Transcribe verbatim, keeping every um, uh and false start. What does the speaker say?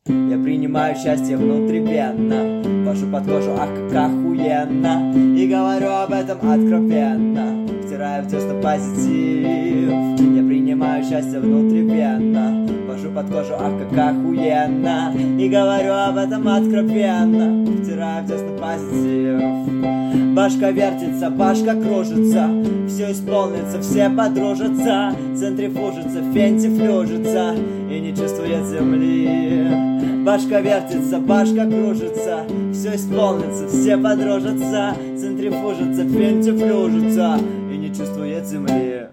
Я принимаю счастье внутривенно, вожу под кожу, ах, как охуенно, и говорю об этом откровенно, втираю в десна позитив. Я принимаю счастье внутривенно, вожу под кожу, ах, как охуенно, и говорю об этом откровенно, втираю в десна позитив. Башка вертится, башка кружится, все исполнится, все подружатся, центрифужится, фентифлюжится и не чувствует земли. Башка вертится, башка кружится, все исполнится, все подружатся, центрифужится, фентифлюжится и не чувствует земли.